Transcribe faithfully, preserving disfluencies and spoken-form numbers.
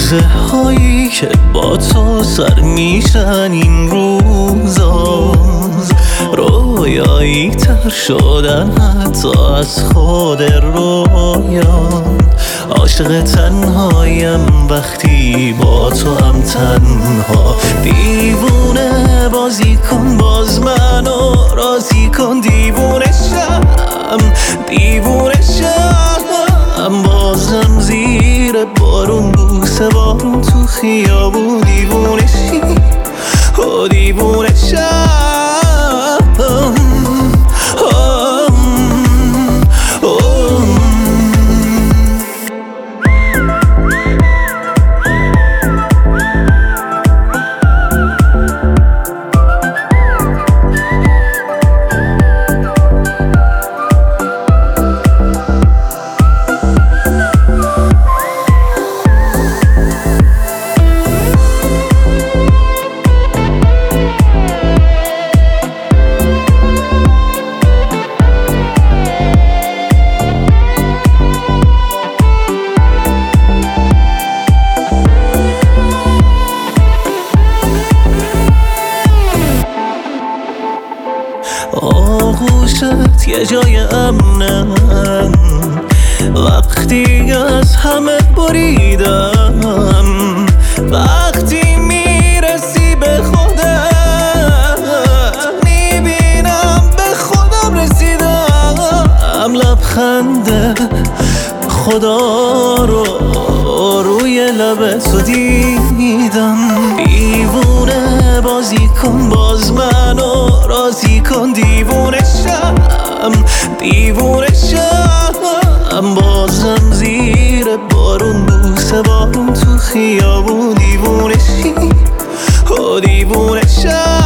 روزه هایی که با تو سر میشن این روزا رویایی تر شدن حتی از خود رویان. عاشق تنهایم وقتی با تو هم تنها. دیوونه بازی کن باز منو راضی کن. دیوونه شم دیوونه شم بازم زیر بارون بوسه بارون تو خیابون. دیوونه شی و دیوونه شم آغوشت یه جای امنم وقتی از همه بریدم. وقتی میرسی به خودم میبینم به خودم رسیدم. لبخند خدا رو روی لب تو دیدم. دیوونه بازی کن باز منو راضی کن. دیوونه شم دیوونه شم بازم زیر بارون بوسه بارون تو خیابون. دیوونه شی و دیوونه شم.